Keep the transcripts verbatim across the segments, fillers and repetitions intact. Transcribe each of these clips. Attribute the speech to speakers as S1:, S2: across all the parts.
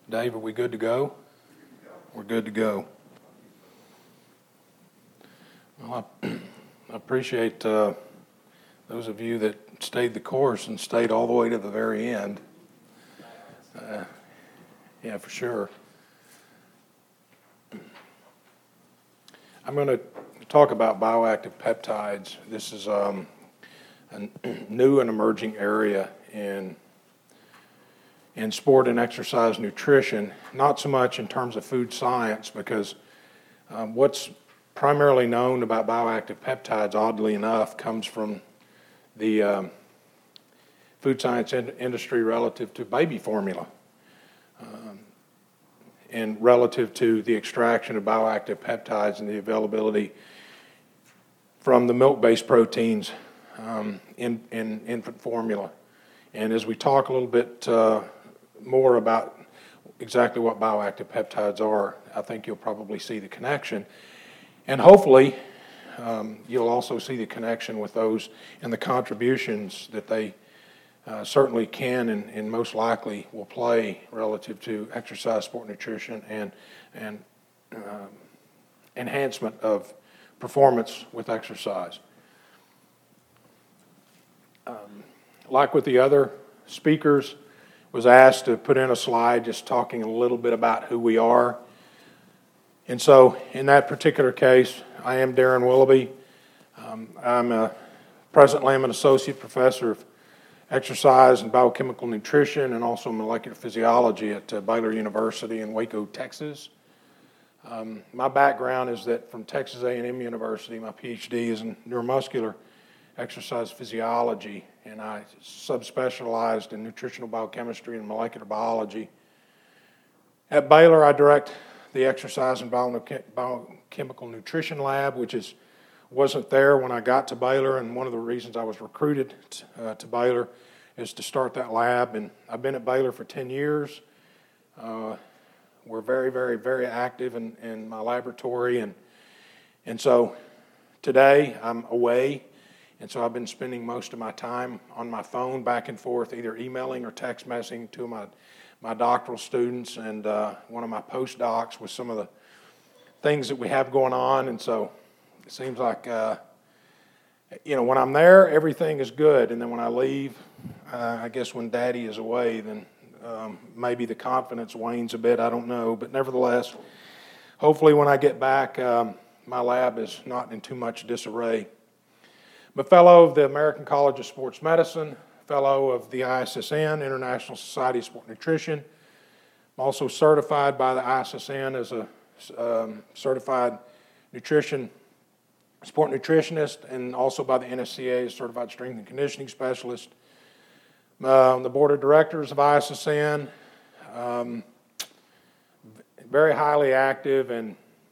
S1: Dave, are we good to go? We're good to go. Well, I, I appreciate uh, those of you that stayed the course and stayed all the way to the very end. Uh, yeah, for sure. I'm going to talk about bioactive peptides. This is um, a new and emerging area in in sport and exercise nutrition, not so much in terms of food science, because um, what's primarily known about bioactive peptides, oddly enough, comes from the um, food science in- industry relative to baby formula um, and relative to the extraction of bioactive peptides and the availability from the milk-based proteins um, in, in infant formula. And as we talk a little bit uh, more about exactly what bioactive peptides are, I think you'll probably see the connection. And hopefully, um, you'll also see the connection with those and the contributions that they uh, certainly can and, and most likely will play relative to exercise, sport, nutrition, and, and um, enhancement of performance with exercise. Um, like with the other speakers, was asked to put in a slide just talking a little bit about who we are. And so in that particular case, I am Darren Willoughby. Um, I'm a, presently I'm an associate professor of exercise and biochemical nutrition and also molecular physiology at uh, Baylor University in Waco, Texas. Um, my background is that from Texas A and M University, my P H D is in neuromuscular exercise physiology, and I subspecialized in nutritional biochemistry and molecular biology. At Baylor, I direct the exercise and biochemical nutrition lab, which is wasn't there when I got to Baylor, and one of the reasons I was recruited uh, to Baylor is to start that lab. And I've been at Baylor for ten years. Uh, we're very, very, very active in, in my laboratory, and and so today I'm away. And so I've been spending most of my time on my phone back and forth, either emailing or text messaging to my, my doctoral students and uh, one of my postdocs with some of the things that we have going on. And so it seems like, uh, you know, when I'm there, everything is good. And then when I leave, uh, I guess when Daddy is away, then um, maybe the confidence wanes a bit. I don't know. But nevertheless, hopefully when I get back, um, my lab is not in too much disarray. I'm a fellow of the American College of Sports Medicine, fellow of the I S S N, International Society of Sport Nutrition. I'm also certified by the I S S N as a um, certified nutrition, sport nutritionist, and also by the N S C A as certified strength and conditioning specialist. Uh, on the board of directors of I S S N, um, very highly active and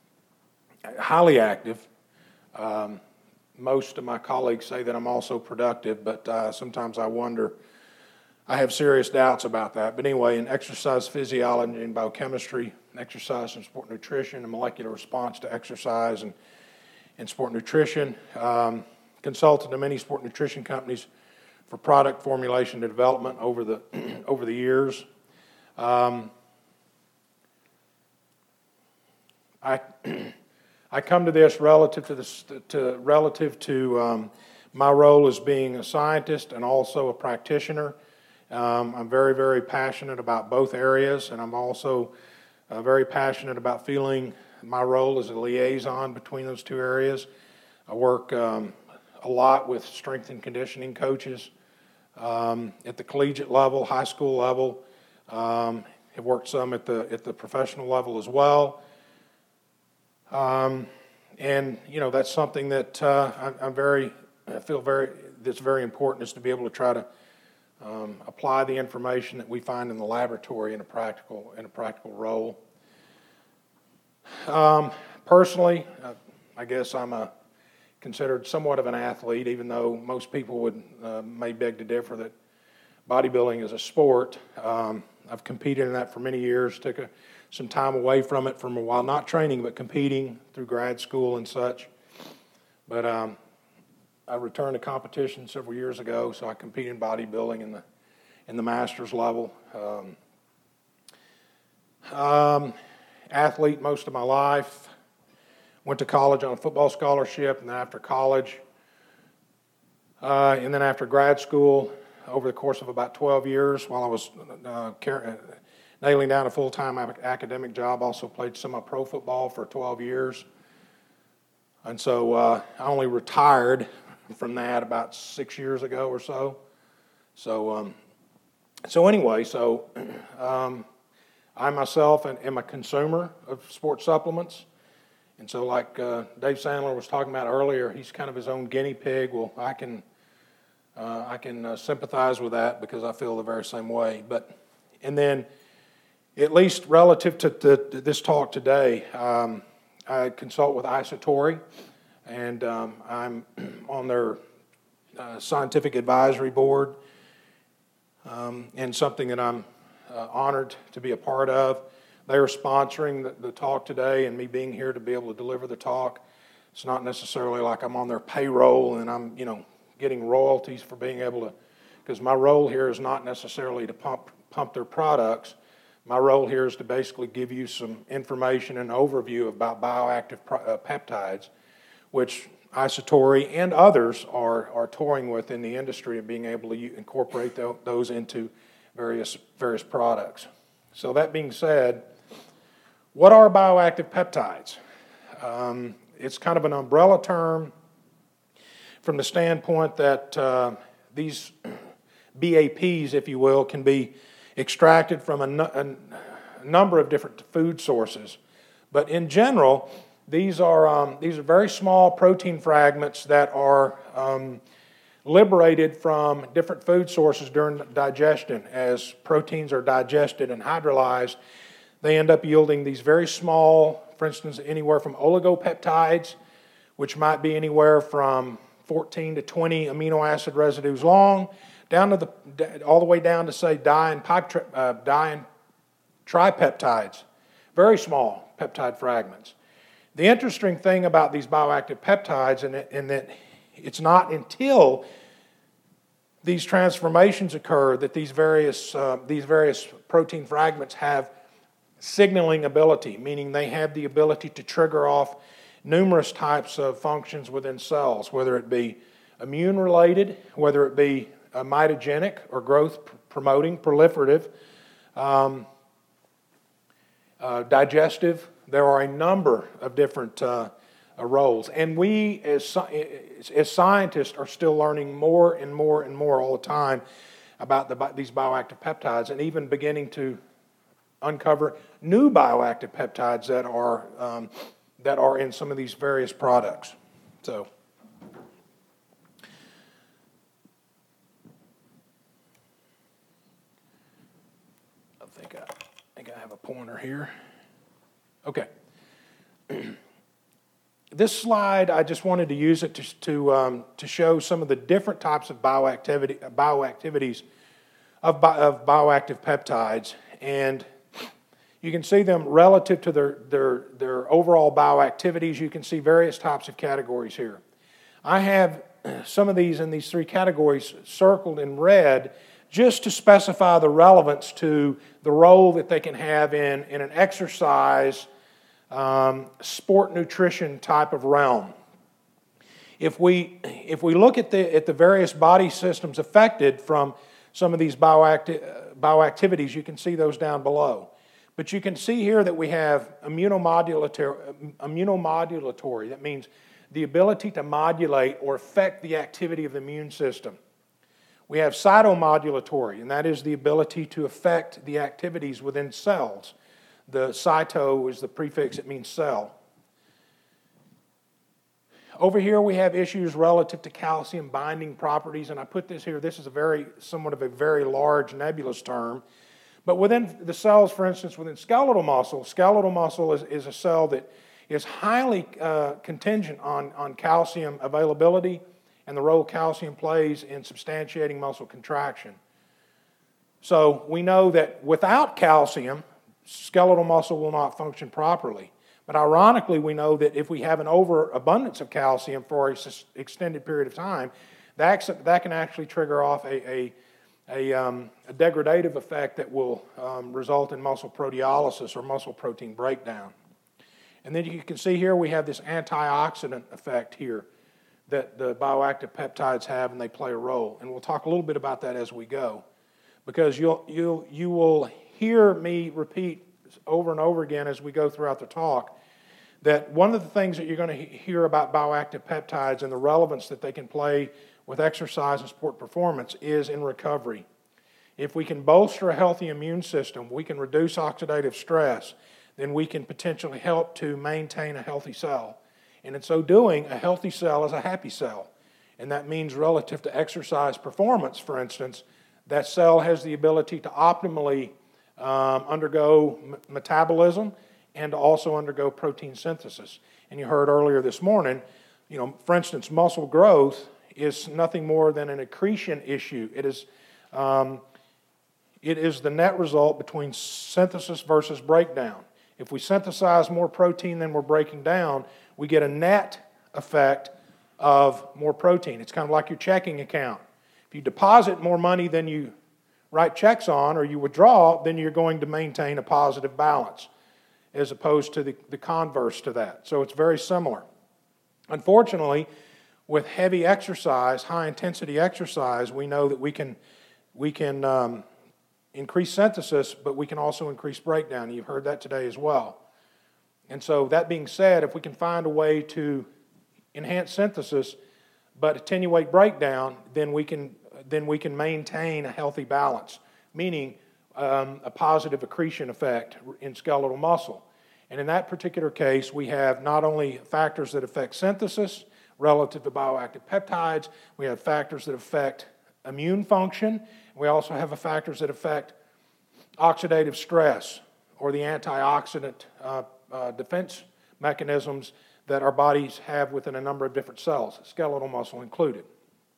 S1: highly active. Um, Most of my colleagues say that I'm also productive, but uh, sometimes I wonder, I have serious doubts about that. But anyway, in exercise physiology and biochemistry, exercise and sport nutrition, and molecular response to exercise and, and sport nutrition, um, consulted to many sport nutrition companies for product formulation and development over the, over the years. Um, I... I come to this relative to this to relative to um, my role as being a scientist and also a practitioner. Um, I'm very, very passionate about both areas, and I'm also uh, very passionate about feeling my role as a liaison between those two areas. I work um, a lot with strength and conditioning coaches um, at the collegiate level, high school level. Um, have worked some at the at the professional level as well. Um, and you know that's something that uh, I, I'm very, I feel very that's very important is to be able to try to um, apply the information that we find in the laboratory in a practical in a practical role. Um, personally, uh, I guess I'm a considered somewhat of an athlete, even though most people would uh, may beg to differ that bodybuilding is a sport. Um, I've competed in that for many years. Took a some time away from it from a while, not training, but competing through grad school and such. But um, I returned to competition several years ago, so I competed in bodybuilding in the in the master's level. Um, Um, athlete most of my life. Went to college on a football scholarship, and then after college, uh, and then after grad school, over the course of about twelve years, while I was uh, car- nailing down a full-time academic job, also played semi-pro football for twelve years. And so uh, I only retired from that about six years ago or so. So, um, so anyway, so um, I myself am a consumer of sports supplements. And so like uh, Dave Sandler was talking about earlier, he's kind of his own guinea pig. Well, I can uh, I can uh, sympathize with that because I feel the very same way. But and then, at least relative to, to, to this talk today, um, I consult with Isatori, and um, I'm on their uh, scientific advisory board, um, and something that I'm uh, honored to be a part of. They are sponsoring the, the talk today, and me being here to be able to deliver the talk. It's not necessarily like I'm on their payroll and I'm, you know, getting royalties for being able to, because my role here is not necessarily to pump pump their products. My role here is to basically give you some information and overview about bioactive uh, peptides, which Isatori and others are are toying with in the industry and being able to incorporate th- those into various various products. So that being said, what are bioactive peptides? Um, it's kind of an umbrella term from the standpoint that uh, these B A Ps, if you will, can be extracted from a, n- a number of different food sources. But in general, these are um, these are very small protein fragments that are um, liberated from different food sources during digestion. As proteins are digested and hydrolyzed, they end up yielding these very small, for instance, anywhere from oligopeptides, which might be anywhere from fourteen to twenty amino acid residues long, down to the all the way down to say di and, uh, di and tripeptides, very small peptide fragments. The interesting thing about these bioactive peptides in, it, in that it's not until these transformations occur that these various uh, these various protein fragments have signaling ability, meaning they have the ability to trigger off numerous types of functions within cells, whether it be immune-related, whether it be uh, mitogenic or growth-promoting, proliferative, um, uh, digestive. There are a number of different uh, uh, roles, and we as, as scientists are still learning more and more and more all the time about the, these bioactive peptides, and even beginning to uncover new bioactive peptides that are um, that are in some of these various products. So, I think I, I think I have a pointer here. Okay. This slide, I just wanted to use it to to, um, to show some of the different types of bioactivity bioactivities of, bi- of bioactive peptides, and you can see them relative to their, their, their overall bioactivities. You can see various types of categories here. I have some of these in these three categories circled in red just to specify the relevance to the role that they can have in, in an exercise, um, sport nutrition type of realm. If we, if we look at the, at the various body systems affected from some of these bioacti- bioactivities, you can see those down below. But you can see here that we have immunomodulatory, immunomodulatory. That means the ability to modulate or affect the activity of the immune system. We have cytomodulatory, and that is the ability to affect the activities within cells. The cyto is the prefix, it means cell. Over here we have issues relative to calcium binding properties, and I put this here. This is a very, somewhat of a very large nebulous term. But within the cells, for instance, within skeletal muscle, skeletal muscle is, is a cell that is highly uh, contingent on, on calcium availability and the role calcium plays in substantiating muscle contraction. So we know that without calcium, skeletal muscle will not function properly. But ironically, we know that if we have an overabundance of calcium for an extended period of time, that, that can actually trigger off a, a a, um, a degradative effect that will um, result in muscle proteolysis or muscle protein breakdown. And then you can see here we have this antioxidant effect here that the bioactive peptides have, and they play a role. And we'll talk a little bit about that as we go, because you'll, you'll, you will hear me repeat over and over again as we go throughout the talk that one of the things that you're going to hear about bioactive peptides and the relevance that they can play with exercise and sport performance is in recovery. If we can bolster a healthy immune system, we can reduce oxidative stress, then we can potentially help to maintain a healthy cell. And in so doing, a healthy cell is a happy cell. And that means relative to exercise performance, for instance, that cell has the ability to optimally um, undergo m- metabolism and to also undergo protein synthesis. And you heard earlier this morning, you know, for instance, muscle growth is nothing more than an accretion issue. It is, um, it is the net result between synthesis versus breakdown. If we synthesize more protein than we're breaking down, we get a net effect of more protein. It's kind of like your checking account. If you deposit more money than you write checks on or you withdraw, then you're going to maintain a positive balance as opposed to the, the converse to that. So it's very similar. Unfortunately, with heavy exercise, high-intensity exercise, we know that we can, we can um, increase synthesis, but we can also increase breakdown. You've heard that today as well. And so that being said, if we can find a way to enhance synthesis but attenuate breakdown, then we can, then we can maintain a healthy balance, meaning um, a positive accretion effect in skeletal muscle. And in that particular case, we have not only factors that affect synthesis relative to bioactive peptides, we have factors that affect immune function, we also have factors that affect oxidative stress or the antioxidant uh, uh, defense mechanisms that our bodies have within a number of different cells, skeletal muscle included.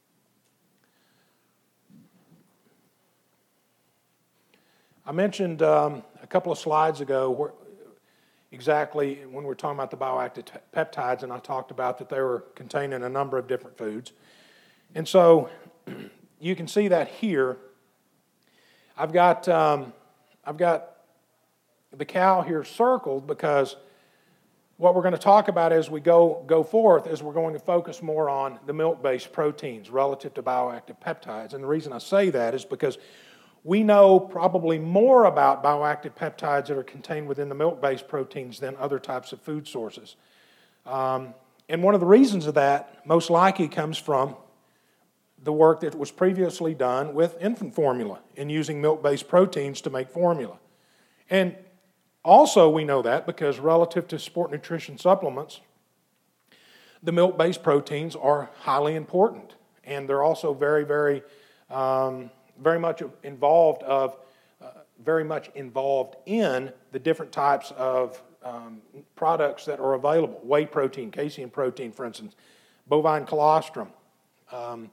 S1: I mentioned um, a couple of slides ago where exactly when we were talking about the bioactive t- peptides, and I talked about that they were contained in a number of different foods. And so you can see that here. I've got um, I've got the cow here circled because what we're going to talk about as we go, go forth is we're going to focus more on the milk-based proteins relative to bioactive peptides. And the reason I say that is because we know probably more about bioactive peptides that are contained within the milk-based proteins than other types of food sources. Um, and one of the reasons of that most likely comes from the work that was previously done with infant formula in using milk-based proteins to make formula. And also we know that because relative to sport nutrition supplements, the milk-based proteins are highly important. And they're also very, very... Um, very much involved of, uh, very much involved in the different types of um, products that are available. Whey protein, casein protein, for instance, bovine colostrum. Um,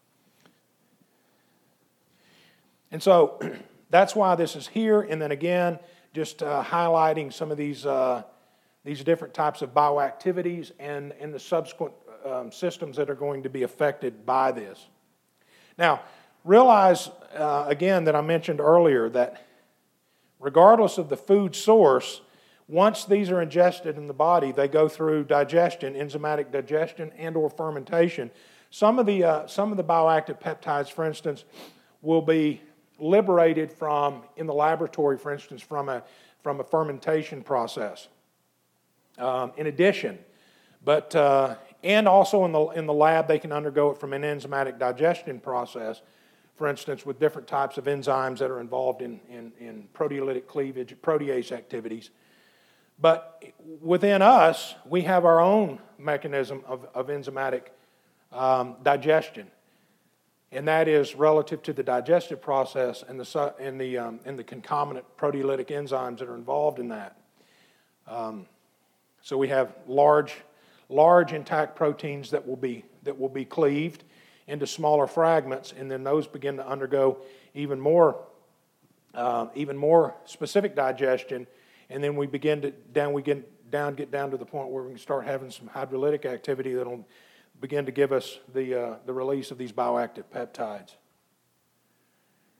S1: and so that's why this is here. And then again, just uh, highlighting some of these uh, these different types of bioactivities and, and the subsequent um, systems that are going to be affected by this. Now, realize, uh, again, that I mentioned earlier that regardless of the food source, once these are ingested in the body, they go through digestion, enzymatic digestion, and or fermentation. Some of the, uh, some of the bioactive peptides, for instance, will be liberated from, in the laboratory, for instance, from a, from a fermentation process. Um, in addition, but, uh, and also in the, in the lab, they can undergo it from an enzymatic digestion process, for instance, with different types of enzymes that are involved in, in, in proteolytic cleavage, protease activities. But within us, we have our own mechanism of, of enzymatic um, digestion. And that is relative to the digestive process and the, and the, um, and the concomitant proteolytic enzymes that are involved in that. Um, so we have large, large intact proteins that will be, that will be cleaved into smaller fragments, and then those begin to undergo even more, uh, even more specific digestion, and then we begin to down we get down get down to the point where we can start having some hydrolytic activity that'll begin to give us the uh, the release of these bioactive peptides.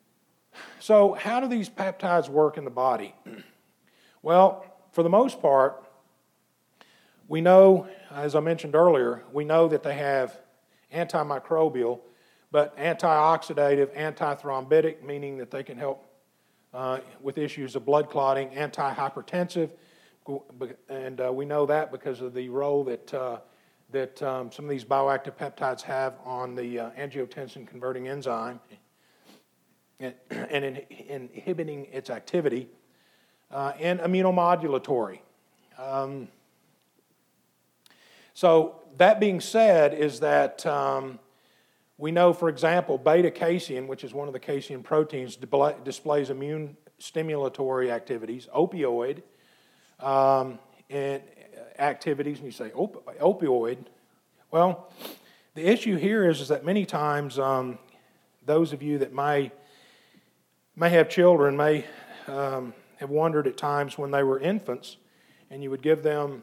S1: So how do these peptides work in the body? Well, for the most part, we know, as I mentioned earlier, we know that they have antimicrobial, but antioxidative, antithrombotic, meaning that they can help uh, with issues of blood clotting, antihypertensive, and uh, we know that because of the role that uh, that um, some of these bioactive peptides have on the uh, angiotensin converting enzyme and, and in, in inhibiting its activity, uh, and immunomodulatory. Um, so that being said, is that um, we know, for example, beta-casein, which is one of the casein proteins, displays immune stimulatory activities, opioid um, and activities, and you say op- opioid. Well, the issue here is, is that many times um, those of you that may may have children may um, have wondered at times when they were infants, and you would give them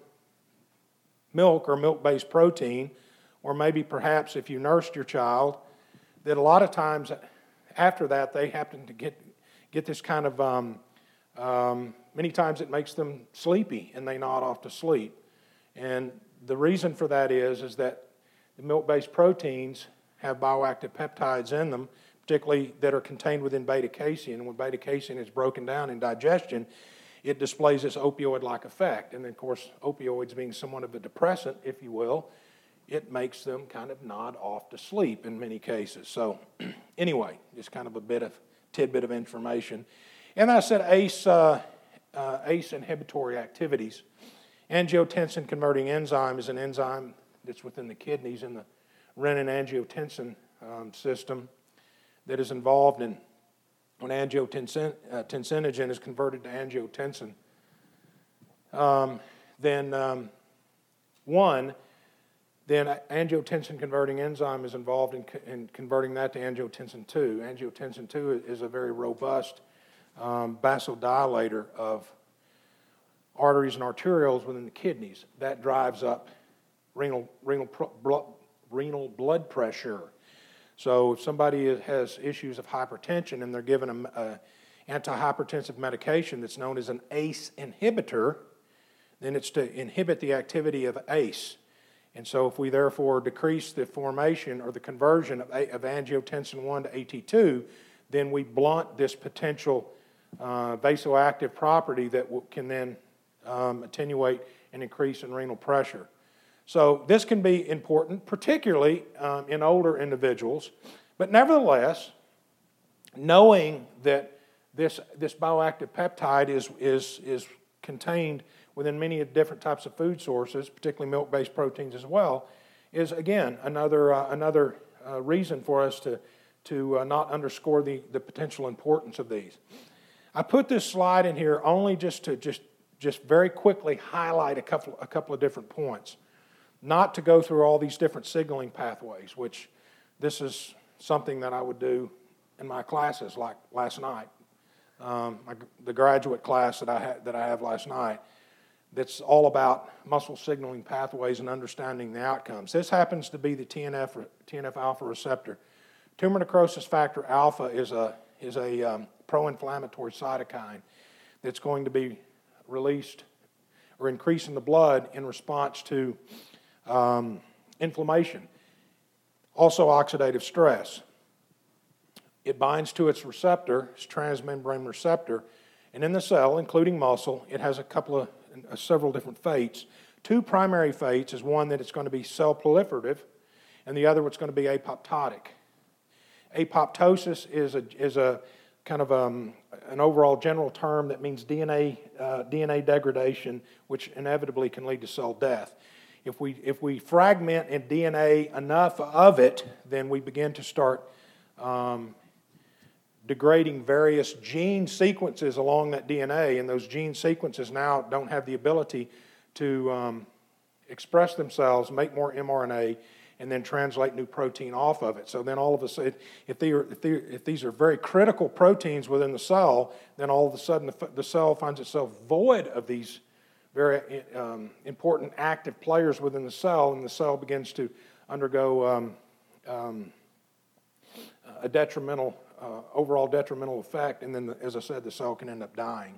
S1: milk or milk-based protein, or maybe perhaps if you nursed your child, that a lot of times after that they happen to get get this kind of, um, um, many times it makes them sleepy and they nod off to sleep. And the reason for that is, is that the milk-based proteins have bioactive peptides in them, particularly that are contained within beta-casein. And when beta-casein is broken down in digestion, it displays this opioid-like effect. And then, of course, opioids being somewhat of a depressant, if you will, it makes them kind of nod off to sleep in many cases. So anyway, just kind of a bit of tidbit of information. And I said A C E, uh, uh, A C E inhibitory activities. Angiotensin converting enzyme is an enzyme that's within the kidneys in the renin-angiotensin um, system that is involved in when angiotensin uh, tensinogen is converted to angiotensin. Um, then um, one, then angiotensin converting enzyme is involved in, co- in converting that to angiotensin two. Angiotensin two is a very robust um, vasodilator of arteries and arterioles within the kidneys. That drives up renal renal pro, blood, renal blood pressure. So if somebody has issues of hypertension and they're given an a antihypertensive medication that's known as an A C E inhibitor, then it's to inhibit the activity of A C E. And so if we therefore decrease the formation or the conversion of, of angiotensin one to A T two, then we blunt this potential uh, vasoactive property that w- can then um, attenuate and increase in renal pressure. So this can be important, particularly um, in older individuals. But nevertheless, knowing that this, this bioactive peptide is, is, is contained within many different types of food sources, particularly milk-based proteins as well, is again another uh, another uh, reason for us to to uh, not underscore the, the potential importance of these. I put this slide in here only just to just just very quickly highlight a couple a couple of different points, not to go through all these different signaling pathways, which this is something that I would do in my classes, like last night, um, my, the graduate class that I had that I have last night. That's all about muscle signaling pathways and understanding the outcomes. This happens to be the T N F T N F alpha receptor. Tumor necrosis factor alpha is a is a um, pro-inflammatory cytokine that's going to be released or increase in the blood in response to um, inflammation. Also, oxidative stress. It binds to its receptor, its transmembrane receptor, and in the cell, including muscle, it has a couple of Uh, several different fates. Two primary fates is one that it's going to be cell proliferative, and the other what's going to be apoptotic. Apoptosis is a is a kind of um, an overall general term that means D N A uh, D N A degradation, which inevitably can lead to cell death. If we if we fragment in D N A enough of it, then we begin to start um, degrading various gene sequences along that D N A, and those gene sequences now don't have the ability to um, express themselves, make more M R N A, and then translate new protein off of it. So then all of a sudden, if, they are, if, they, if these are very critical proteins within the cell, then all of a sudden the, the cell finds itself void of these very um, important active players within the cell, and the cell begins to undergo um, um, a detrimental uh, overall detrimental effect, and then, the, as I said, the cell can end up dying.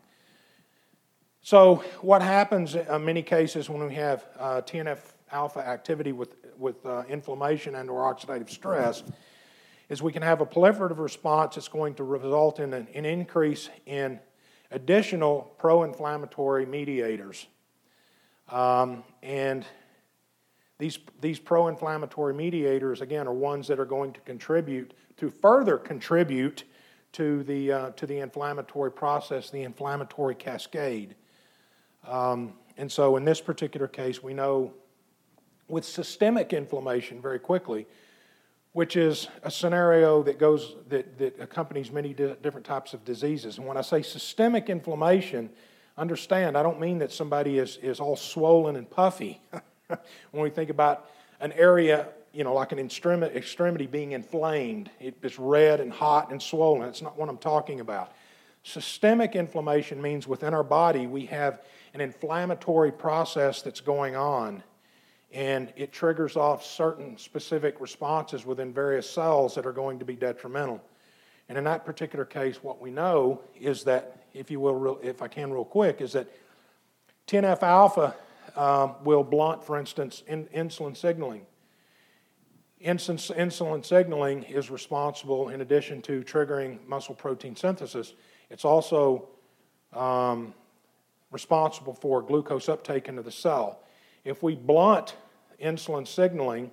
S1: So what happens in many cases when we have uh, T N F alpha activity with, with uh, inflammation and or oxidative stress is we can have a proliferative response that's going to result in an, an increase in additional pro-inflammatory mediators. Um, and these, these pro-inflammatory mediators, again, are ones that are going to contribute, to further contribute to the, uh, to the inflammatory process, the inflammatory cascade. Um, and so in this particular case, we know with systemic inflammation very quickly, which is a scenario that goes that, that accompanies many di- different types of diseases. And when I say systemic inflammation, understand I don't mean that somebody is, is all swollen and puffy. When we think about an area, you know, like an extremity, extremity being inflamed, it's red and hot and swollen. That's not what I'm talking about. Systemic inflammation means within our body we have an inflammatory process that's going on, and it triggers off certain specific responses within various cells that are going to be detrimental. And in that particular case, what we know is that, if you will, if I can real quick, is that T N F alpha um, will blunt, for instance, in, insulin signaling. Insulin, insulin signaling is responsible, in addition to triggering muscle protein synthesis, it's also um, responsible for glucose uptake into the cell. If we blunt insulin signaling,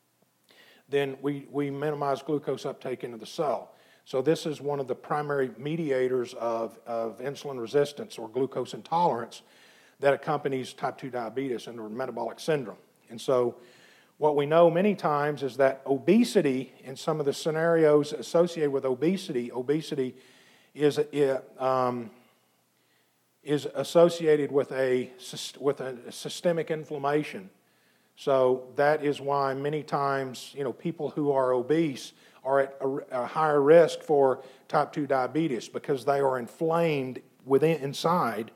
S1: then we, we minimize glucose uptake into the cell. So this is one of the primary mediators of, of insulin resistance or glucose intolerance that accompanies type two diabetes and or metabolic syndrome. And so what we know many times is that obesity, in some of the scenarios associated with obesity, obesity is, um, is associated with a, with a systemic inflammation. So that is why many times, you know, people who are obese are at a, a higher risk for type two diabetes because they are inflamed within inside,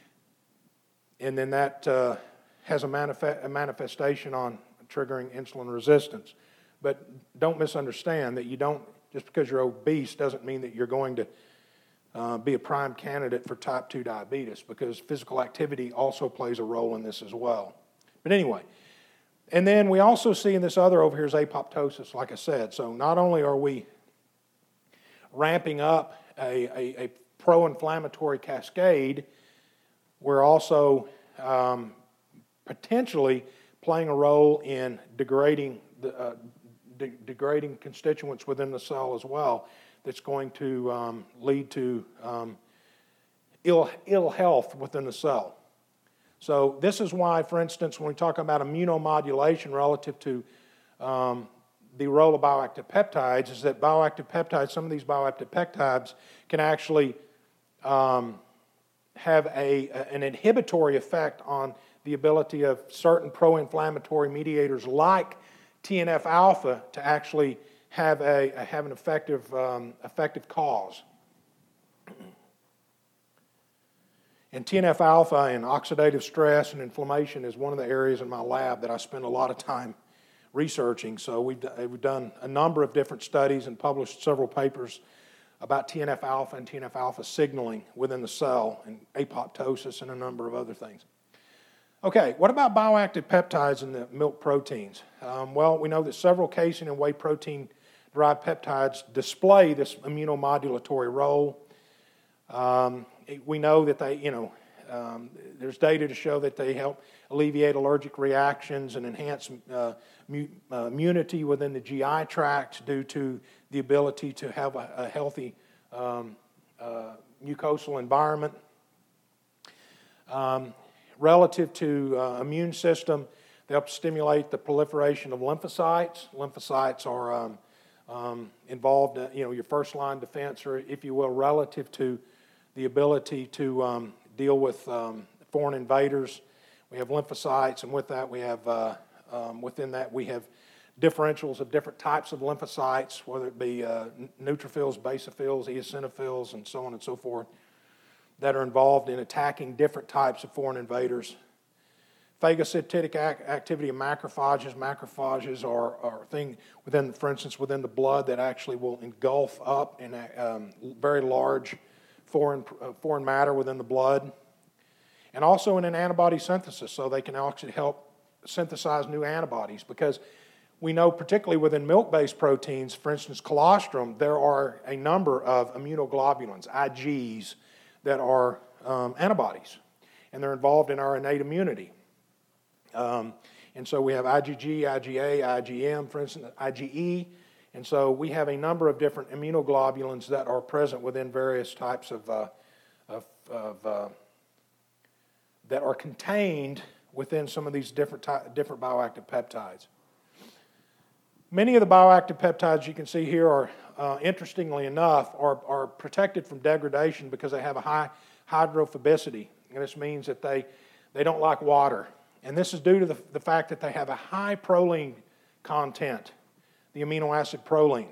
S1: and then that uh, has a, manifest, a manifestation on triggering insulin resistance. But don't misunderstand that you don't, just because you're obese doesn't mean that you're going to uh, be a prime candidate for type two diabetes, because physical activity also plays a role in this as well. But anyway, and then we also see in this other over here is apoptosis, like I said. So not only are we ramping up a, a, a pro-inflammatory cascade, we're also um, potentially playing a role in degrading the uh, de- degrading constituents within the cell as well. That's going to um, lead to um, ill ill health within the cell. So this is why, for instance, when we talk about immunomodulation relative to um, the role of bioactive peptides, is that bioactive peptides, some of these bioactive peptides can actually um, have a, an inhibitory effect on the ability of certain pro-inflammatory mediators like T N F alpha to actually have a have an effective um, effective cause. And T N F alpha and oxidative stress and inflammation is one of the areas in my lab that I spend a lot of time researching. So we've, we've done a number of different studies and published several papers about T N F alpha and T N F alpha signaling within the cell and apoptosis and a number of other things. Okay, what about bioactive peptides in the milk proteins? Um, well, we know that several casein and whey protein-derived peptides display this immunomodulatory role. Um, we know that they, you know, um, there's data to show that they help alleviate allergic reactions and enhance uh, mu- uh, immunity within the G I tract due to the ability to have a, a healthy um, uh, mucosal environment. Um, Relative to uh, immune system, they help stimulate the proliferation of lymphocytes. Lymphocytes are um, um, involved in, you know, your first line defense, or if you will, relative to the ability to um, deal with um, foreign invaders. We have lymphocytes, and with that we have, uh, um, within that we have differentials of different types of lymphocytes, whether it be uh, neutrophils, basophils, eosinophils, and so on and so forth, that are involved in attacking different types of foreign invaders. phagocytic ac- activity of macrophages. Macrophages are, are a thing within, for instance, within the blood that actually will engulf up in a um, very large foreign, uh, foreign matter within the blood. And also in an antibody synthesis, so they can actually help synthesize new antibodies, because we know particularly within milk-based proteins, for instance, colostrum, there are a number of immunoglobulins, I Gs, that are um, antibodies, and they're involved in our innate immunity. Um, and so we have IgG, IgA, IgM, for instance, IgE, and so we have a number of different immunoglobulins that are present within various types of, uh, of, of uh, that are contained within some of these different ty- different bioactive peptides. Many of the bioactive peptides you can see here are, uh, interestingly enough, are, are protected from degradation because they have a high hydrophobicity. And this means that they, they don't like water. And this is due to the, the fact that they have a high proline content, the amino acid proline,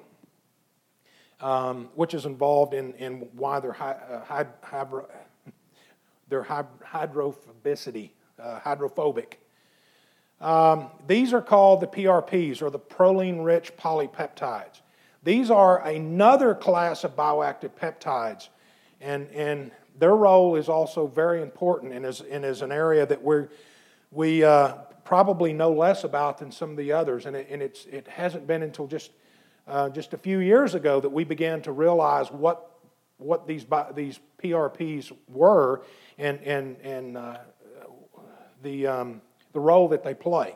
S1: um, which is involved in, in why they're, high, uh, high, hydro, their hydrophobicity, uh, hydrophobic. Um, these are called the P R Ps, or the proline-rich polypeptides. These are another class of bioactive peptides, and, and their role is also very important, and is, and is an area that we're, we uh, probably know less about than some of the others. And, it, and it's, it hasn't been until just, uh, just a few years ago that we began to realize what, what these, these P R Ps were, and, and, and uh, the... Um, the role that they play.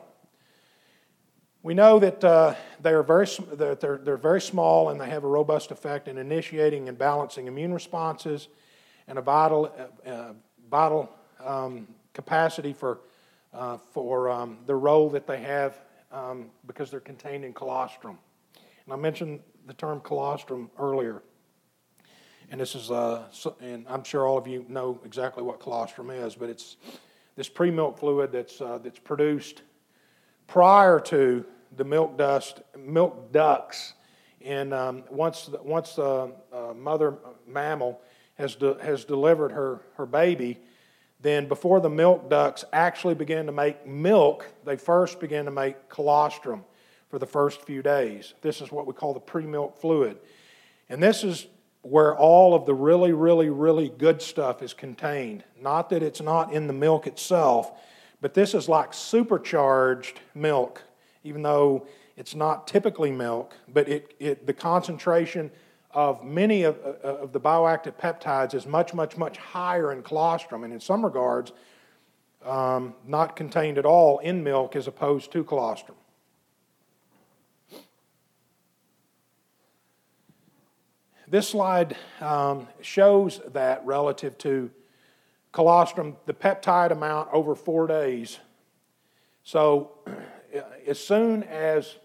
S1: We know that uh, they are very, that they're, they're very small, and they have a robust effect in initiating and balancing immune responses, and a vital, uh, vital um, capacity for, uh, for um, the role that they have um, because they're contained in colostrum. And I mentioned the term colostrum earlier, and this is, uh, and I'm sure all of you know exactly what colostrum is, but it's this pre-milk fluid that's uh, that's produced prior to the milk dust, milk ducts, and um, once the, once the uh, mother mammal has de- has delivered her her baby, then before the milk ducts actually begin to make milk, they first begin to make colostrum for the first few days. This is what we call the pre-milk fluid, and this is where all of the really, really, really good stuff is contained. Not that it's not in the milk itself, but this is like supercharged milk, even though it's not typically milk, but it, it the concentration of many of, of the bioactive peptides is much, much, much higher in colostrum, and in some regards, um, not contained at all in milk as opposed to colostrum. This slide um, shows that relative to colostrum, the peptide amount over four days. So as soon as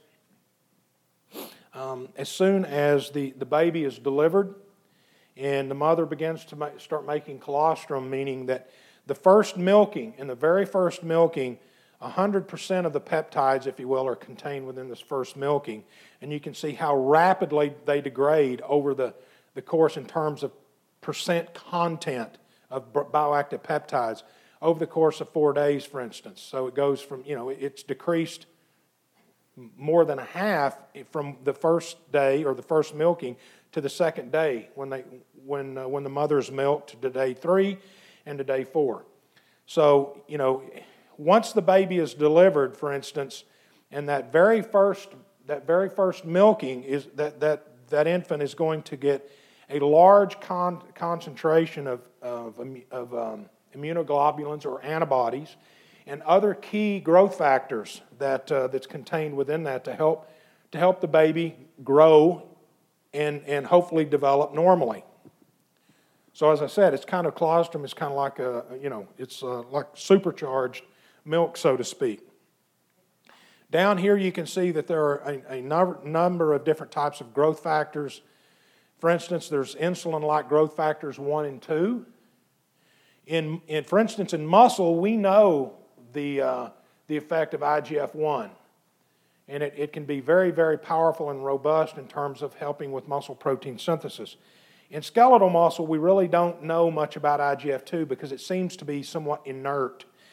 S1: um, as soon as the, the baby is delivered and the mother begins to make, start making colostrum, meaning that the first milking, in the very first milking, one hundred percent of the peptides, if you will, are contained within this first milking. And you can see how rapidly they degrade over the, the course in terms of percent content of bioactive peptides over the course of four days, for instance. So it goes from, you know, it's decreased more than a half from the first day or the first milking to the second day when they when uh, when the mother's milked to day three and to day four. So, you know, once the baby is delivered, for instance, and that very first that very first milking is that that that infant is going to get a large con- concentration of of, of um, immunoglobulins or antibodies and other key growth factors that uh, that's contained within that to help to help the baby grow and and hopefully develop normally. So as I said, it's kind of colostrum is kind of like a you know it's uh, like supercharged milk, so to speak. Down here you can see that there are a, a number of different types of growth factors. For instance, there's insulin-like growth factors one and two. In, in for instance, in muscle, we know the uh, the effect of I G F one, and it, it can be very, very powerful and robust in terms of helping with muscle protein synthesis. In skeletal muscle, we really don't know much about I G F two because it seems to be somewhat inert.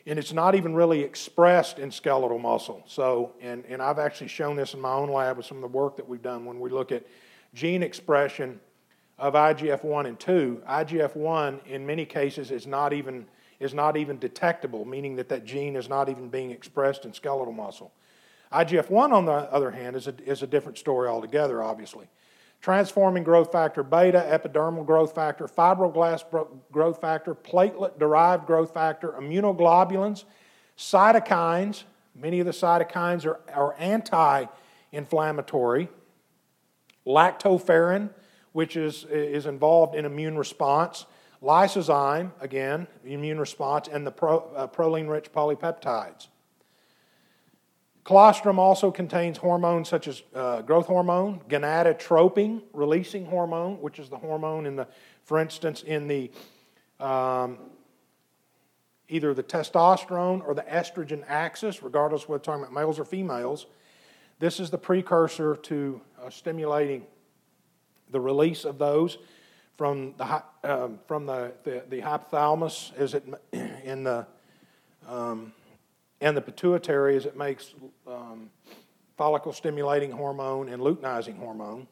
S1: And it's not even really expressed in skeletal muscle. So, and, and I've actually shown this in my own lab with some of the work that we've done when we look at gene expression of I G F one and two. I G F one, in many cases, is not even, is not even detectable, meaning that that gene is not even being expressed in skeletal muscle. I G F one, on the other hand, is a, is a different story altogether, obviously. Transforming growth factor beta, epidermal growth factor, fibroblast growth factor, platelet-derived growth factor, immunoglobulins, cytokines. Many of the cytokines are, are anti-inflammatory. Lactoferrin, which is, is involved in immune response. Lysozyme, again, immune response, and the pro, uh, proline-rich polypeptides. Colostrum also contains hormones such as uh, growth hormone, gonadotropin releasing hormone, which is the hormone in the, for instance, in the um, either the testosterone or the estrogen axis, regardless of whether we're talking about males or females. This is the precursor to uh, stimulating the release of those from the um, from the, the the hypothalamus, as it in the um, and the pituitary, as it makes um, follicle-stimulating hormone and luteinizing hormone.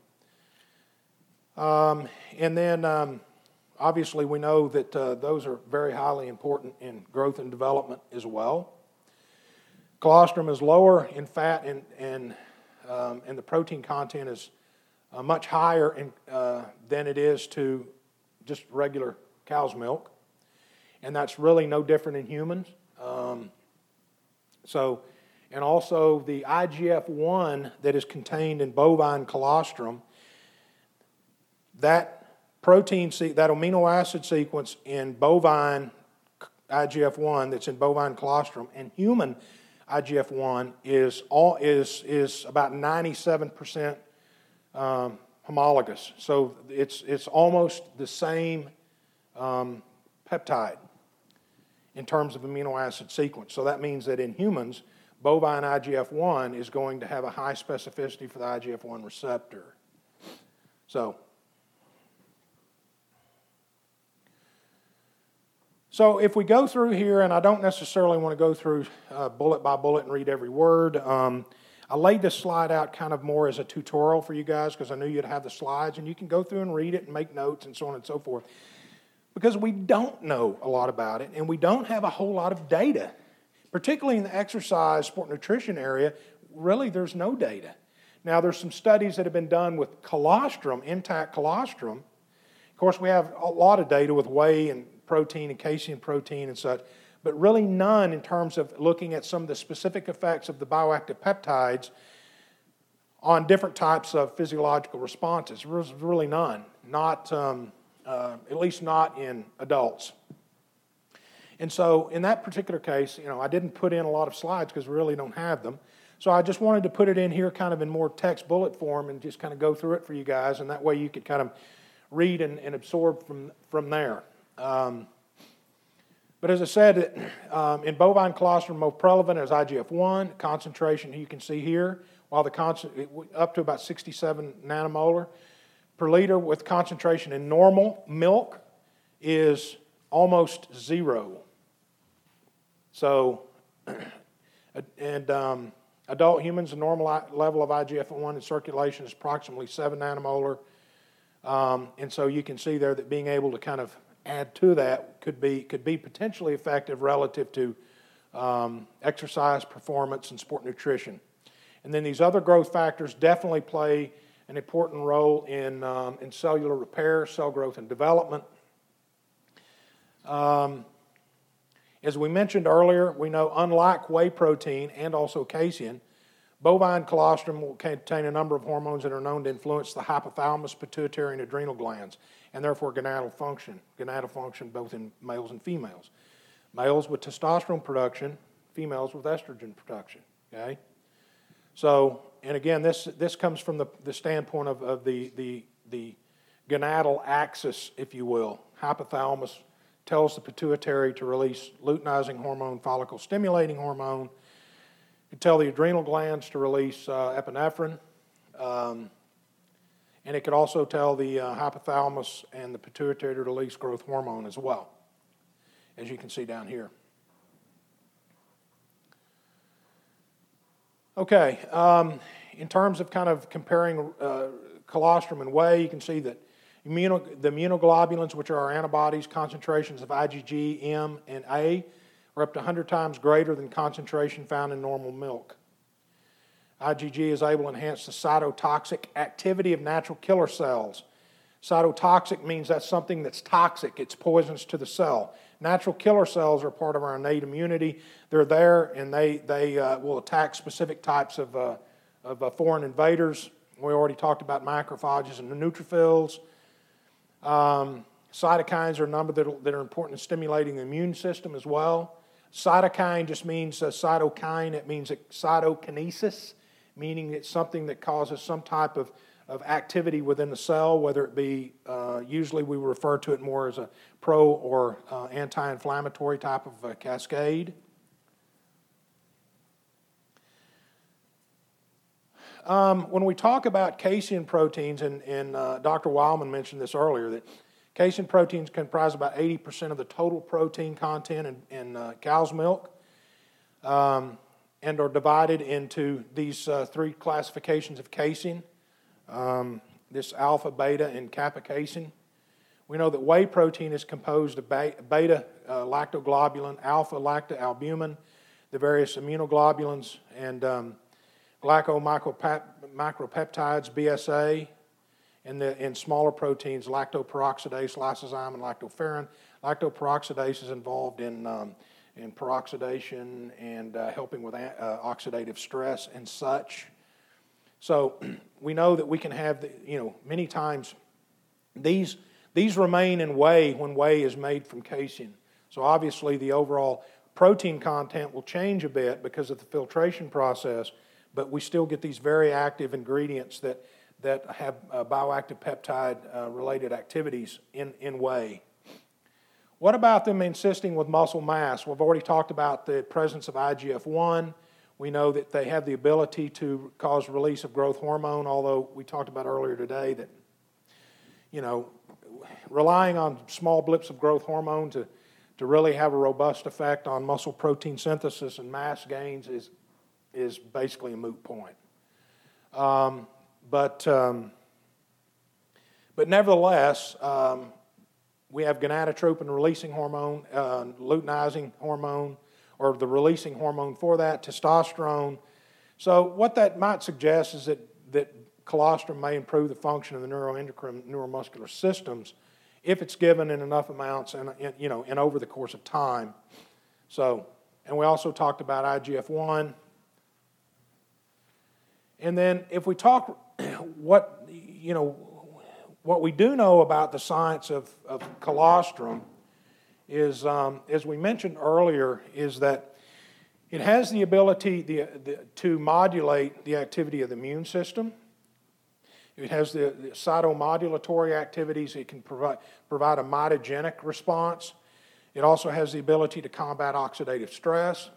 S1: Um, and then, um, obviously, we know that uh, those are very highly important in growth and development as well. Colostrum is lower in fat, and and, um, and the protein content is uh, much higher in, uh, than it is to just regular cow's milk. And that's really no different in humans. Um, So, and also the I G F one that is contained in bovine colostrum, that protein, that amino acid sequence in bovine I G F one that's in bovine colostrum and human I G F one is all is is about ninety-seven percent um, homologous. So it's it's almost the same um, peptide in terms of amino acid sequence. So that means that in humans, bovine I G F one is going to have a high specificity for the I G F one receptor. So, so if we go through here, and I don't necessarily want to go through uh, bullet by bullet and read every word, um, I laid this slide out kind of more as a tutorial for you guys because I knew you'd have the slides, and you can go through and read it and make notes and so on and so forth. Because we don't know a lot about it, and we don't have a whole lot of data. Particularly in the exercise, sport, nutrition area, really there's no data. Now, there's some studies that have been done with colostrum, intact colostrum. Of course, we have a lot of data with whey and protein and casein protein and such, but really none in terms of looking at some of the specific effects of the bioactive peptides on different types of physiological responses. There's really none. Not... Um, Uh, at least not in adults. And so in that particular case, you know, I didn't put in a lot of slides because we really don't have them. So I just wanted to put it in here kind of in more text bullet form and just kind of go through it for you guys, and that way you could kind of read and, and absorb from, from there. Um, but as I said, um, in bovine colostrum, most prevalent is I G F one, concentration you can see here, while the concent- up to about sixty-seven nanomolar per liter, with concentration in normal milk is almost zero. So, and um, adult humans, the normal level of I G F one in circulation is approximately seven nanomolar. Um, and so you can see there that being able to kind of add to that could be could be potentially effective relative to um, exercise performance and sport nutrition. And then these other growth factors definitely play an important role in, um, in cellular repair, cell growth and development. Um, as we mentioned earlier, we know unlike whey protein and also casein, bovine colostrum will contain a number of hormones that are known to influence the hypothalamus, pituitary, and adrenal glands, and therefore gonadal function, gonadal function both in males and females. Males with testosterone production, females with estrogen production, okay? So, and again, this this comes from the, the standpoint of, of the, the, the gonadal axis, if you will. Hypothalamus tells the pituitary to release luteinizing hormone, follicle-stimulating hormone. You tell the adrenal glands to release uh, epinephrine. Um, and it could also tell the uh, hypothalamus and the pituitary to release growth hormone as well, as you can see down here. Okay, um, in terms of kind of comparing uh, colostrum and whey, you can see that immuno, the immunoglobulins, which are our antibodies, concentrations of IgG, M, and A, are up to one hundred times greater than concentration found in normal milk. IgG is able to enhance the cytotoxic activity of natural killer cells. Cytotoxic means that's something that's toxic, it's poisonous to the cell. Natural killer cells are part of our innate immunity. They're there and they, they uh, will attack specific types of, uh, of uh, foreign invaders. We already talked about macrophages and the neutrophils. Um, cytokines are a number that are, that are important in stimulating the immune system as well. Cytokine just means uh, cytokine, it means cytokinesis, meaning it's something that causes some type of of activity within the cell, whether it be, uh, usually we refer to it more as a pro or uh, anti-inflammatory type of uh, cascade. Um, when we talk about casein proteins, and, and uh, Doctor Weilman mentioned this earlier, that casein proteins comprise about eighty percent of the total protein content in, in uh, cow's milk, um, and are divided into these uh, three classifications of casein. Um, this alpha, beta, and kappa casein. We know that whey protein is composed of beta uh, lactoglobulin, alpha lactoalbumin, the various immunoglobulins, and um, glycomacropeptides, B S A, and the in smaller proteins, lactoperoxidase, lysozyme, and lactoferrin. Lactoperoxidase is involved in um, in peroxidation and uh, helping with uh, oxidative stress and such. So we know that we can have, the, you know, many times these, these remain in whey when whey is made from casein. So obviously the overall protein content will change a bit because of the filtration process, but we still get these very active ingredients that, that have uh, bioactive peptide uh, related activities in, in whey. What about them insisting with muscle mass? We've already talked about the presence of I G F one. We know that they have the ability to cause release of growth hormone, although we talked about earlier today that, you know, relying on small blips of growth hormone to, to really have a robust effect on muscle protein synthesis and mass gains is, is basically a moot point. Um, but, um, but nevertheless, um, we have gonadotropin-releasing hormone, uh, luteinizing hormone, or the releasing hormone for that, testosterone. So what that might suggest is that, that colostrum may improve the function of the neuroendocrine neuromuscular systems if it's given in enough amounts and, you know, and over the course of time. So, and we also talked about I G F one. And then if we talk what, you know, what we do know about the science of, of colostrum is, um, as we mentioned earlier, is that it has the ability the, the, to modulate the activity of the immune system. It has the, the cytomodulatory activities. It can provide, provide a mitogenic response. It also has the ability to combat oxidative stress.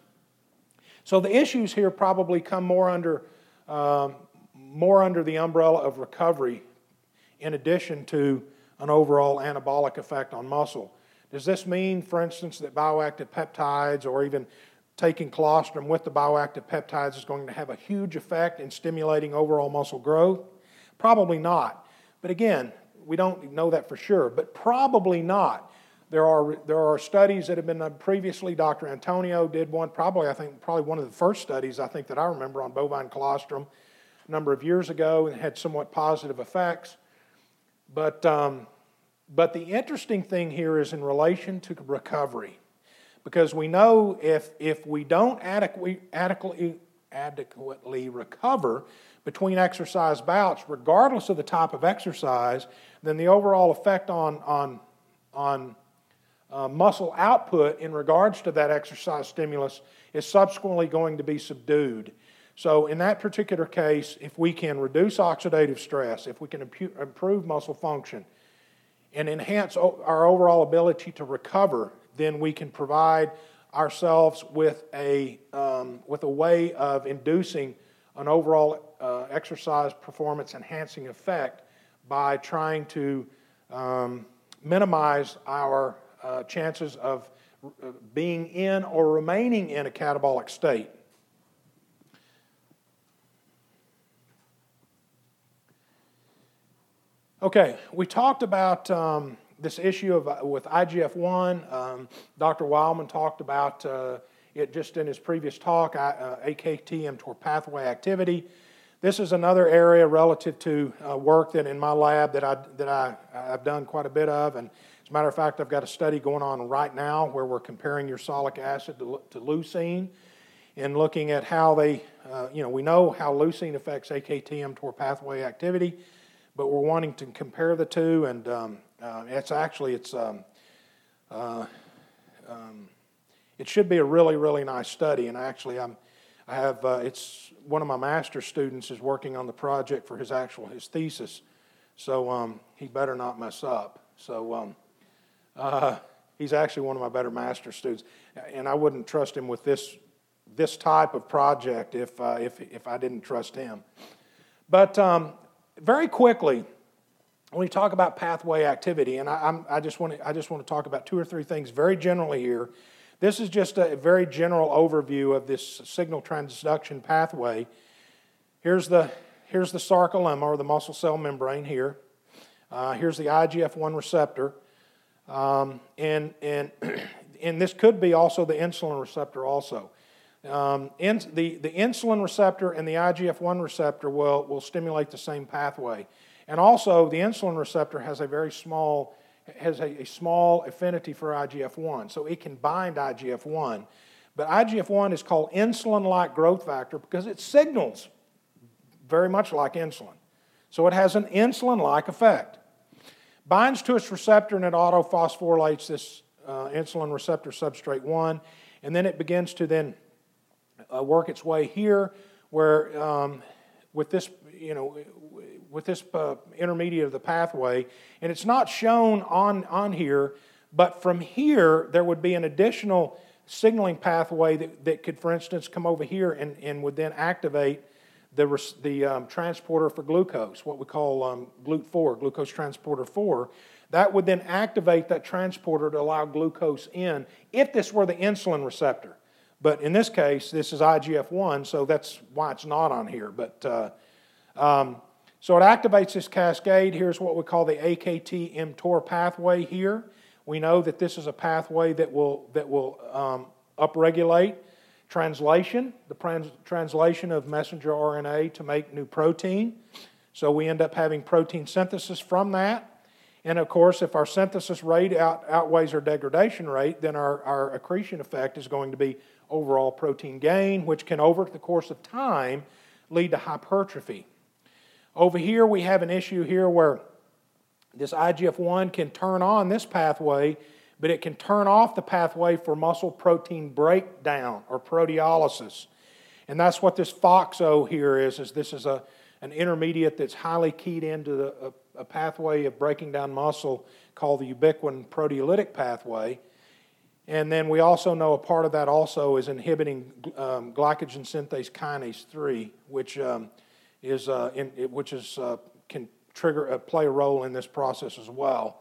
S1: So the issues here probably come more under, um, more under the umbrella of recovery in addition to an overall anabolic effect on muscle. Does this mean, for instance, that bioactive peptides or even taking colostrum with the bioactive peptides is going to have a huge effect in stimulating overall muscle growth? Probably not. But again, we don't know that for sure, but probably not. There are, there are studies that have been done previously. Doctor Antonio did one, probably, I think, probably one of the first studies I think that I remember on bovine colostrum a number of years ago and had somewhat positive effects. But... Um, But the interesting thing here is in relation to recovery, because we know if, if we don't adequately, adequately, adequately recover between exercise bouts, regardless of the type of exercise, then the overall effect on, on, on uh, muscle output in regards to that exercise stimulus is subsequently going to be subdued. So in that particular case, if we can reduce oxidative stress, if we can improve muscle function, and enhance our overall ability to recover, then we can provide ourselves with a, um, with a way of inducing an overall uh, exercise performance enhancing effect by trying to um, minimize our uh, chances of being in or remaining in a catabolic state. Okay, we talked about um, this issue of uh, with I G F one. Um, Doctor Wildman talked about uh, it just in his previous talk, uh, A K T mTOR pathway activity. This is another area relative to uh, work that in my lab that I that I I've done quite a bit of, and as a matter of fact, I've got a study going on right now where we're comparing ursolic acid to, to leucine, and looking at how they, uh, you know, we know how leucine affects A K T mTOR pathway activity, but we're wanting to compare the two, and um, uh, it's actually it's um, uh, um, it should be a really really nice study, and actually I'm. I have, uh, it's one of my master's students is working on the project for his actual, his thesis, so um, he better not mess up. So um, uh, he's actually one of my better master's students, and I wouldn't trust him with this this type of project if, uh, if, if I didn't trust him. But um, very quickly, when we talk about pathway activity, and I, I'm, I, just want to, I just want to talk about two or three things very generally here. This is just a very general overview of this signal transduction pathway. Here's the, here's the sarcolemma, or the muscle cell membrane here. Uh, here's the I G F one receptor. Um, and, and, and this could be also the insulin receptor also. Um, in, the, the insulin receptor and the I G F one receptor will, will stimulate the same pathway. And also, the insulin receptor has a very small has a, a small affinity for I G F one, so it can bind I G F one. But I G F one is called insulin-like growth factor because it signals very much like insulin. So it has an insulin-like effect. Binds to its receptor and it autophosphorylates this uh, insulin receptor substrate one, and then it begins to then uh, work its way here where um, with this, you know, with this uh, intermediate of the pathway, and it's not shown on, on here, but from here there would be an additional signaling pathway that, that could, for instance, come over here and, and would then activate the, the um, transporter for glucose, what we call um, G L U T four, glucose transporter four. That would then activate that transporter to allow glucose in if this were the insulin receptor. But in this case, this is I G F one, so that's why it's not on here. But uh, um, So it activates this cascade. Here's what we call the A K T mTOR pathway here. We know that this is a pathway that will, that will um, upregulate translation, the trans translation of messenger R N A to make new protein. So we end up having protein synthesis from that. And of course, if our synthesis rate out, outweighs our degradation rate, then our, our accretion effect is going to be overall protein gain, which can, over the course of time, lead to hypertrophy. Over here, we have an issue here where this I G F one can turn on this pathway, but it can turn off the pathway for muscle protein breakdown or proteolysis. And that's what this FOXO here is, is this is a, an intermediate that's highly keyed into the, a, a pathway of breaking down muscle called the ubiquitin proteolytic pathway. And then we also know a part of that also is inhibiting um, glycogen synthase kinase three, which um, is uh, in, which is uh, can trigger uh, play a role in this process as well.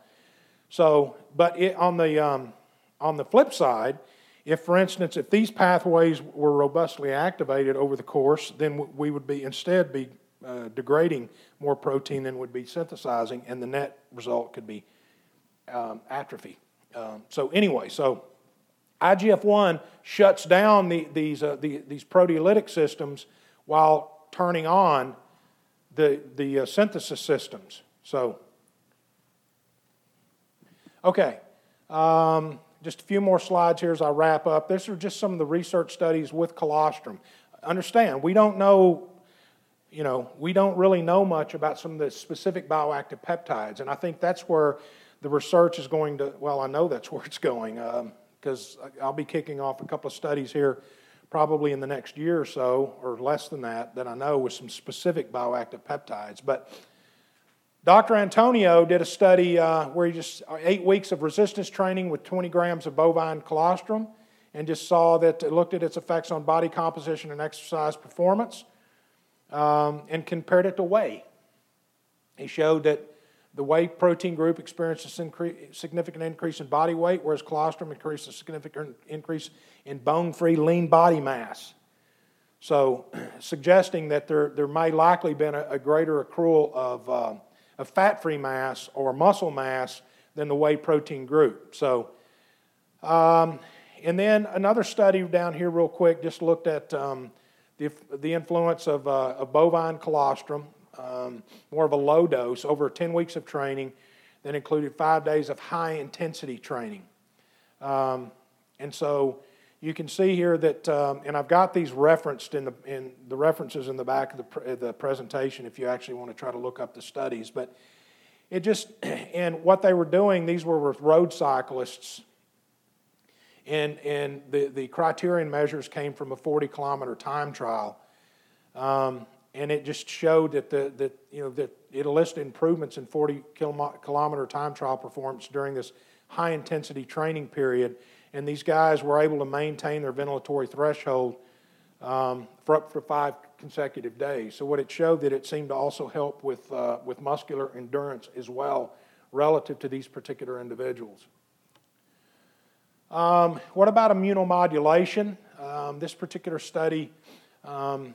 S1: So, but it, on the um, on the flip side, if for instance, if these pathways were robustly activated over the course, then we would be instead be uh, degrading more protein than would be synthesizing, and the net result could be um, atrophy. Um, so anyway, so I G F one shuts down the, these uh, the, these proteolytic systems while turning on the, the uh, synthesis systems. So, okay, um, just a few more slides here as I wrap up. These are just some of the research studies with colostrum. Understand, we don't know, you know, we don't really know much about some of the specific bioactive peptides, and I think that's where the research is going to, well, I know that's where it's going, because um, I'll be kicking off a couple of studies here probably in the next year or so, or less than that, that I know with some specific bioactive peptides. But Doctor Antonio did a study uh, where he just, eight weeks of resistance training with twenty grams of bovine colostrum, and just saw that, it looked at its effects on body composition and exercise performance, um, and compared it to whey. He showed that the whey protein group experienced a significant increase in body weight, whereas colostrum increased a significant increase in bone-free lean body mass. So, suggesting that there, there may likely been a, a greater accrual of, uh, of fat-free mass or muscle mass than the whey protein group. So, um, and then another study down here real quick just looked at um, the, the influence of, uh, of bovine colostrum, um, more of a low dose, over ten weeks of training that included five days of high-intensity training. Um, and so you can see here that, um, and I've got these referenced in the, in the references in the back of the, pr- the presentation if you actually want to try to look up the studies. But it just, and what they were doing, these were with road cyclists, and, and the, the criterion measures came from a forty kilometer time trial. Um, and it just showed that, the, that, you know, that it elicited improvements in forty kilometer time trial performance during this high-intensity training period, and these guys were able to maintain their ventilatory threshold um, for up for five consecutive days. So what it showed that it seemed to also help with, uh, with muscular endurance as well relative to these particular individuals. Um, what about immunomodulation? Um, this particular study um,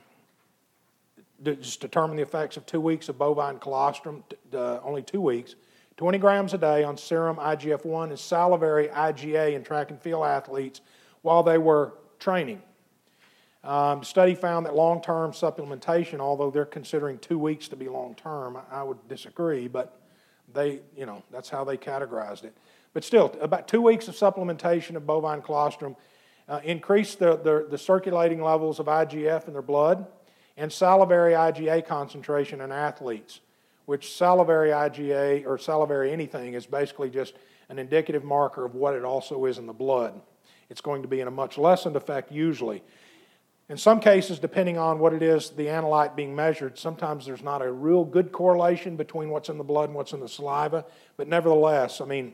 S1: just determined the effects of two weeks of bovine colostrum, uh, only two weeks, twenty grams a day on serum I G F one and salivary I G A in track and field athletes while they were training. Um, the study found that long-term supplementation, although they're considering two weeks to be long-term, I, I would disagree, but they, you know, that's how they categorized it. But still, about two weeks of supplementation of bovine colostrum uh, increased the, the, the circulating levels of I G F in their blood and salivary I G A concentration in athletes, which salivary I G A, or salivary anything, is basically just an indicative marker of what it also is in the blood. It's going to be in a much lessened effect usually. In some cases, depending on what it is, the analyte being measured, sometimes there's not a real good correlation between what's in the blood and what's in the saliva, but nevertheless, I mean,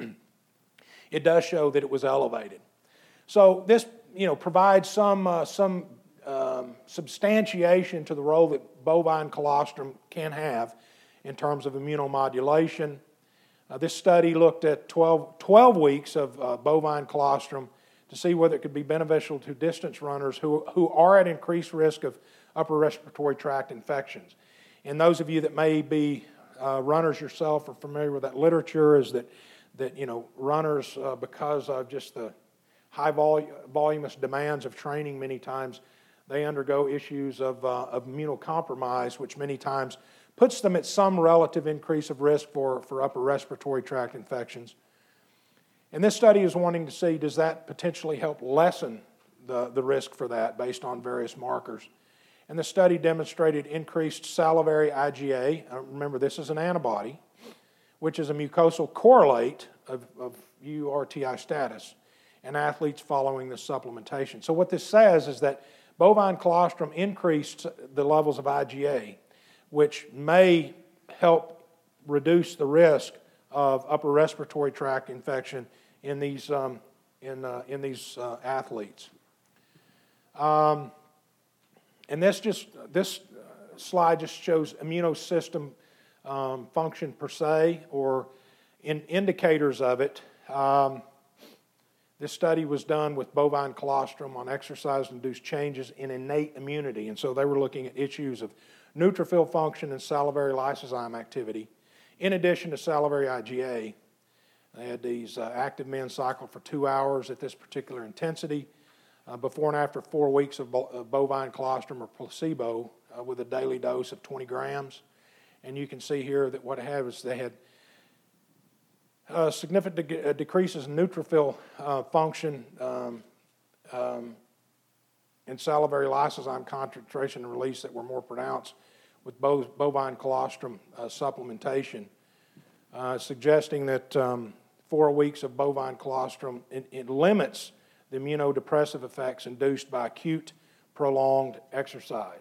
S1: it does show that it was elevated. So this, you know, provides some, uh, some um, substantiation to the role that bovine colostrum can have in terms of immunomodulation. Uh, this study looked at twelve, twelve weeks of uh, bovine colostrum to see whether it could be beneficial to distance runners who, who are at increased risk of upper respiratory tract infections. And those of you that may be uh, runners yourself or familiar with that literature is that, that you know, runners, uh, because of just the high vol- voluminous demands of training many times, they undergo issues of, uh, of immunocompromise, which many times puts them at some relative increase of risk for, for upper respiratory tract infections. And this study is wanting to see, does that potentially help lessen the, the risk for that based on various markers? And the study demonstrated increased salivary I G A. Uh, remember, this is an antibody, which is a mucosal correlate of, of U R T I status in athletes following this supplementation. So what this says is that bovine colostrum increased the levels of I G A, which may help reduce the risk of upper respiratory tract infection in these um, in uh, in these uh, athletes. Um, and this just this slide just shows immunosystem um, function per se, or in indicators of it. Um, this study was done with bovine colostrum on exercise-induced changes in innate immunity, and so they were looking at issues of neutrophil function and salivary lysozyme activity. In addition to salivary I G A, they had these uh, active men cycle for two hours at this particular intensity, uh, before and after four weeks of, bo- of bovine colostrum or placebo uh, with a daily dose of twenty grams. And you can see here that what I have is they had uh, significant de- uh, decreases in neutrophil uh, function um, um, and salivary lysozyme concentration and release that were more pronounced with bovine colostrum uh, supplementation, uh, suggesting that um, four weeks of bovine colostrum, it, it limits the immunodepressive effects induced by acute, prolonged exercise.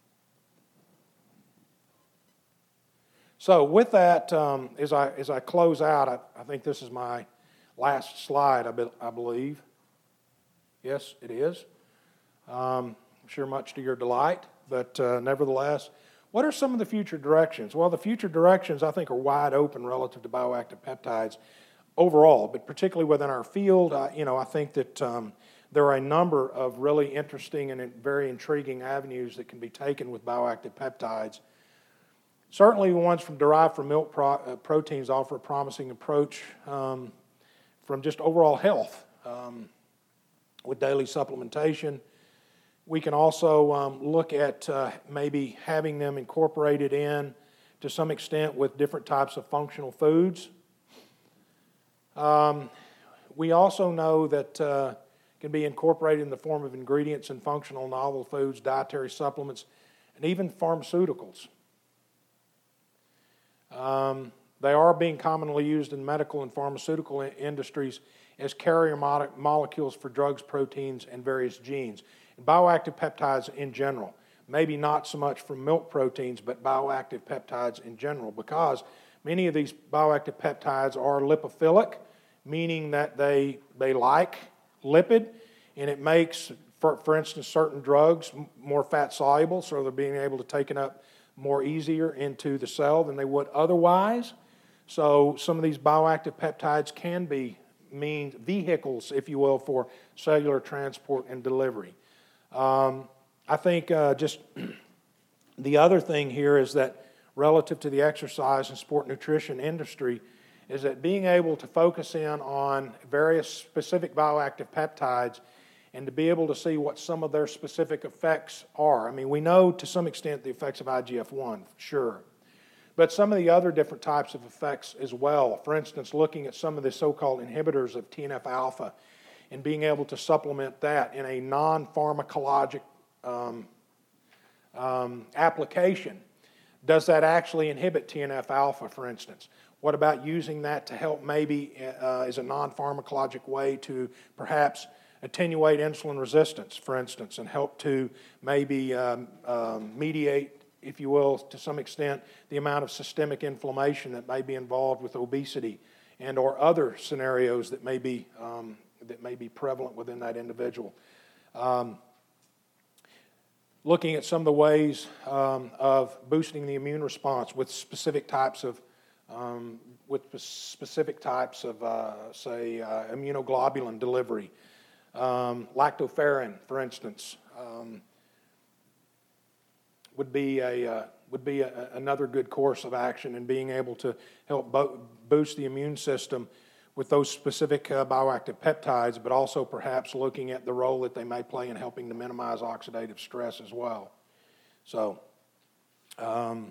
S1: So with that, um, as I as I close out, I, I think this is my last slide, I, be, I believe. Yes, it is. Um, I'm sure much to your delight, but uh, nevertheless, what are some of the future directions? Well, the future directions, I think, are wide open relative to bioactive peptides overall, but particularly within our field. Uh, you know, I think that um, there are a number of really interesting and very intriguing avenues that can be taken with bioactive peptides. Certainly the ones from derived from milk pro, uh, proteins offer a promising approach um, from just overall health um, with daily supplementation. We can also um, look at uh, maybe having them incorporated in to some extent with different types of functional foods. Um, we also know that uh, can be incorporated in the form of ingredients in functional novel foods, dietary supplements, and even pharmaceuticals. Um, they are being commonly used in medical and pharmaceutical industries as carrier mo- molecules for drugs, proteins, and various genes. And bioactive peptides in general, maybe not so much from milk proteins, but bioactive peptides in general, because many of these bioactive peptides are lipophilic, meaning that they, they like lipid, and it makes, for, for instance, certain drugs more fat soluble, so they're being able to take it up more easier into the cell than they would otherwise. So some of these bioactive peptides can be means vehicles, if you will, for cellular transport and delivery. Um, I think uh, just the other thing here is that relative to the exercise and sport nutrition industry is that being able to focus in on various specific bioactive peptides and to be able to see what some of their specific effects are. I mean, we know to some extent the effects of I G F one, sure. But some of the other different types of effects as well. For instance, looking at some of the so-called inhibitors of T N F alpha and being able to supplement that in a non-pharmacologic um, um, application. Does that actually inhibit T N F alpha, for instance? What about using that to help maybe uh, as a non-pharmacologic way to perhaps attenuate insulin resistance, for instance, and help to maybe um, um, mediate, if you will, to some extent, the amount of systemic inflammation that may be involved with obesity and or other scenarios that may be um, that may be prevalent within that individual. Um, looking at some of the ways um, of boosting the immune response with specific types of um, with specific types of, uh, say, uh, immunoglobulin delivery. Um, lactoferrin, for instance, um, would be a uh, would be a, another good course of action in being able to help bo- boost the immune system with those specific uh, bioactive peptides, but also perhaps looking at the role that they may play in helping to minimize oxidative stress as well. So, um,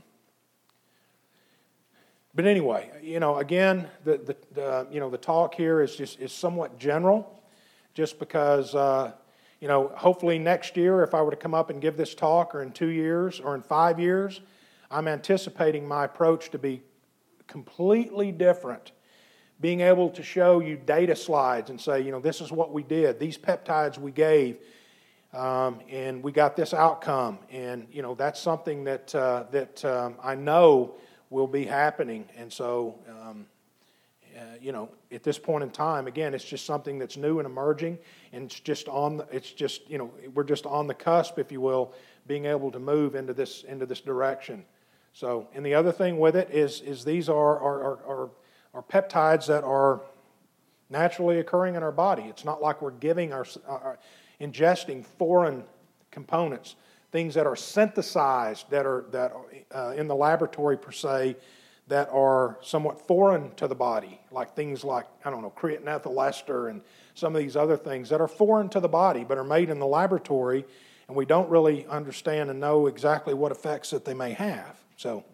S1: but anyway, you know, again, the the, the you know the talk here is just is somewhat general. Just because, uh, you know, hopefully next year, if I were to come up and give this talk, or in two years, or in five years, I'm anticipating my approach to be completely different. Being able to show you data slides and say, you know, this is what we did, these peptides we gave, um, and we got this outcome. And, you know, that's something that, uh, that um, I know will be happening. And so, um, Uh, you know, at this point in time, again, it's just something that's new and emerging, and it's just on. The, it's just you know, we're just on the cusp, if you will, being able to move into this into this direction. So, and the other thing with it is is these are are are, are, are peptides that are naturally occurring in our body. It's not like we're giving our, our ingesting foreign components, things that are synthesized, that are that are, uh, in the laboratory per se, that are somewhat foreign to the body, like things like, I don't know, creatine ethyl ester and some of these other things that are foreign to the body but are made in the laboratory, and we don't really understand and know exactly what effects that they may have. So,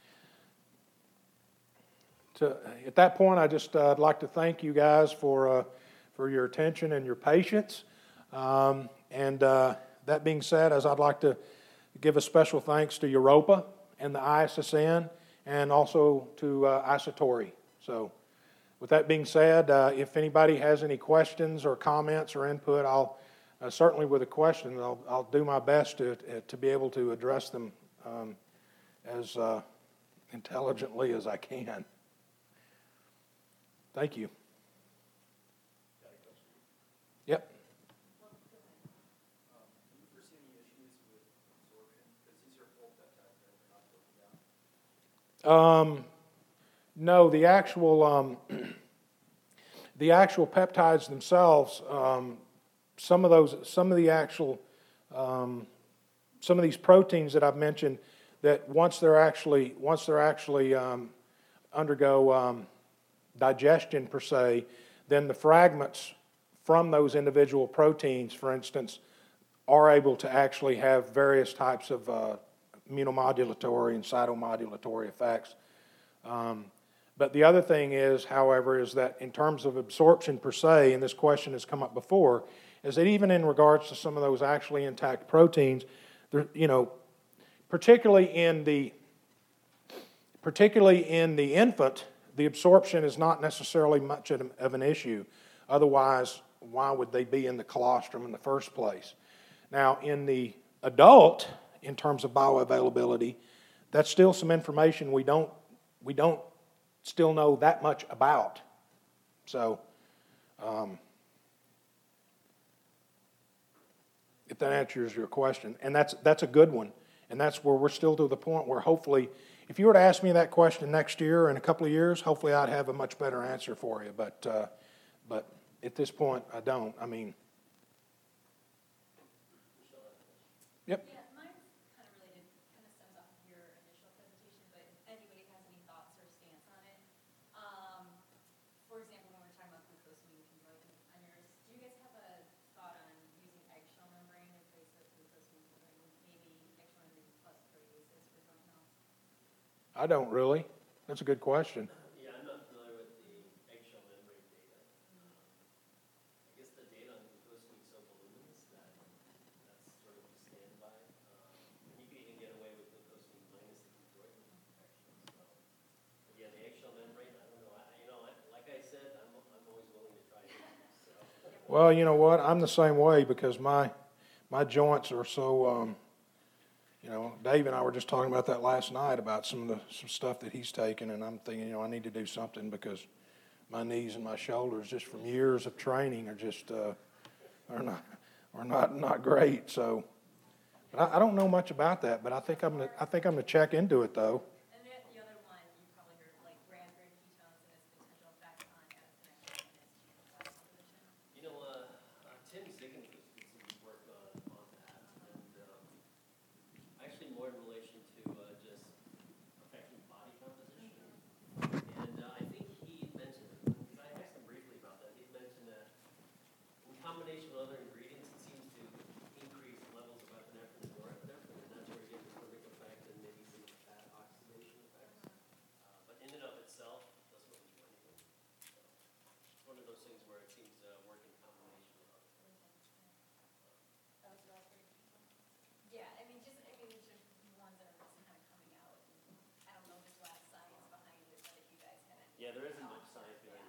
S1: to, at that point, I just uh, I'd like to thank you guys for uh, for your attention and your patience. Um, and uh, that being said, as I'd like to give a special thanks to Europa and the I S S N, and also to uh, Isatori. So with that being said, uh, if anybody has any questions or comments or input, I'll uh, certainly with a question, I'll, I'll do my best to, to be able to address them um, as uh, intelligently as I can. Thank you. Yep. Um, no, the actual um, the actual peptides themselves. Um, some of those, some of the actual, um, some of these proteins that I've mentioned, that once they're actually, once they're actually um, undergo um, digestion per se, then the fragments from those individual proteins, for instance, are able to actually have various types of uh, immunomodulatory and cytomodulatory effects. Um, but the other thing is, however, is that in terms of absorption per se, and this question has come up before, is that even in regards to some of those actually intact proteins, there, you know, particularly in the particularly in the infant, the absorption is not necessarily much of an issue. Otherwise, why would they be in the colostrum in the first place? Now, in the adult, in terms of bioavailability, that's still some information we don't we don't still know that much about. So, um, if that answers your question, and that's that's a good one, and that's where we're still to the point where hopefully, if you were to ask me that question next year or in a couple of years, hopefully I'd have a much better answer for you. But uh, but at this point, I don't. I mean, yep.
S2: Yeah, mine's kind of related, kind of stems off of your initial presentation, but if anybody has any thoughts or stance on it. Um, for example, when we're talking about glucosamine conjoined on yours, do you guys have a thought on using eggshell membrane in place of glucosamine membrane, maybe eggshell membrane plus proteases for something else?
S1: I don't really. That's a good question.
S3: Yeah, I'm not familiar with the eggshell membrane data. Um, I guess the data on glucosamine is so voluminous that that's sort of a standby. Um, and you can even get away with glucosamine minus the conjoined infection. So, but yeah, the eggshell membrane, I don't know. I, you know, I, like I said, I'm, I'm always willing to try it. So.
S1: Well, you know what? I'm the same way because my my joints are so. Um, You know, Dave and I were just talking about that last night about some of the some stuff that he's taken, and I'm thinking, you know, I need to do something because my knees and my shoulders, just from years of training, are just uh, are not are not not great. So, but I, I don't know much about that, but I think I'm gonna I think I'm gonna check into it though.
S2: And the, the other one, you probably heard, like raspberry ketones and its potential effect on adiponectin and its gene composition.
S3: You know, uh, uh, Tim Ziggins was did some work on, on that, and um, actually more in relation to uh, just affecting body composition. And uh, I think he mentioned, because I asked him briefly about that, he mentioned that in combination with other ingredients, it seems to increase levels of epinephrine and norepinephrine, and that's where you get the thermic effect and maybe some of the fat oxidation effects. Uh, but in and of itself, doesn't really do anything. So it's one of those things where it seems to work in combination with other things.
S2: That was raspberry ketones. Yeah, I mean, just, I mean, these are the ones that are just kind of coming out. I don't know, there's a lot of science behind it, but if you guys had any
S3: Yeah, there isn't much
S2: thoughts or-
S3: science behind